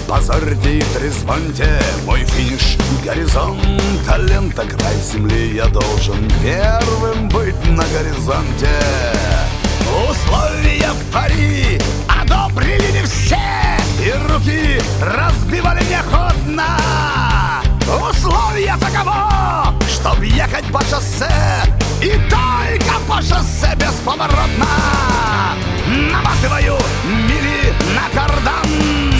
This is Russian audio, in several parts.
позорьте и трезвоньте, мой финиш — горизонт, а лента — край земли. Я должен первым быть на горизонте. Условия пари одобрили не все, и руки разбивали неохотно. Условия таково, чтоб ехать по шоссе, и только по шоссе бесповоротно. Наматываю мили на кардан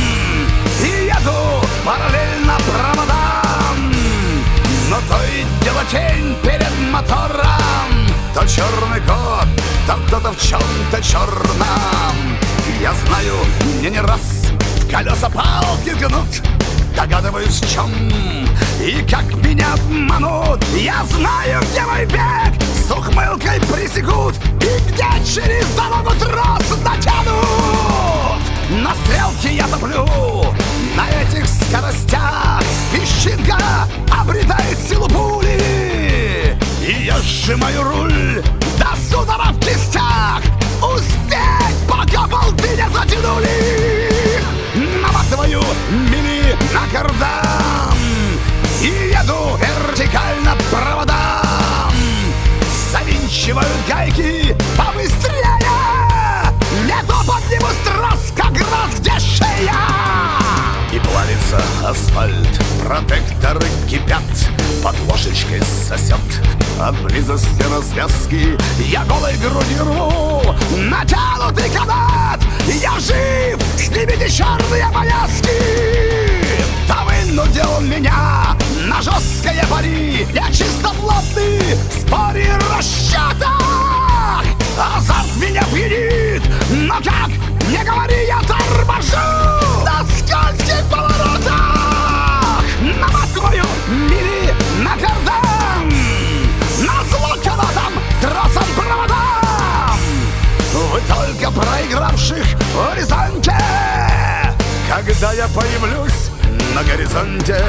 и еду параллельно проводам. Но то и дело тень перед мотором, то черный кот, то кто-то в чем-то черном. Я знаю, мне не раз в колеса палки гнут, догадываюсь, в чем и как меня обманут. Я знаю, где мой бег с ухмылкой пресекут, и где через дорогу трос натянут. На стрелке я топлю на этих скоростях, песчинка обретает силу пули, и я сжимаю руль до судора в кистях. Успеть, пока болты не затянули. Наматываю мили на кардан и еду вертикально проводам. Завинчиваю гайки побыстрее, не то подниму трос как раз где шея. И плавится асфальт, протекторы кипят, под ложечкой сосет от близости развязки. Я голой грудью рву натянутый канат, я жив, снимите черные повязки. Да вынудил он меня на жесткое пари, я чисто плотный в споре и расчетах. Азарт меня пьянит, но как не говори, я торможу на скользких поворотах. Наматываю мили на кардан, назло канатом, тросом, проводам. Вы только проигравших в горизонте, когда я появлюсь на горизонте.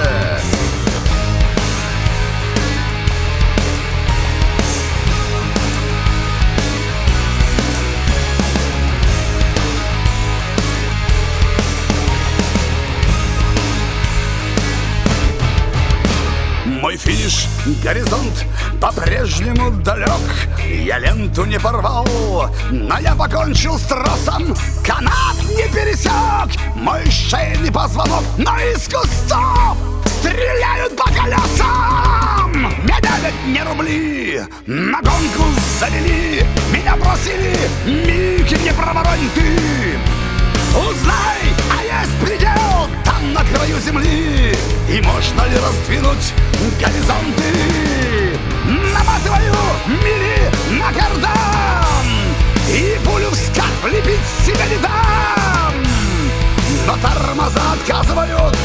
Мой финиш — горизонт по-прежнему далек. Я ленту не порвал, но я покончил с тросом, канат не пересек. Мой шейный позвонок, но из кустов стреляют по колесам. Меня ведь не рубли, на гонку завели, меня бросили, Микки, не проворонь ты. Узнай, а есть предел там на краю земли, и можно ли раздвинуть горизонты. Наматываю мили на кардан и пулю в скат влепить себе не дам. Но тормоза отказывают,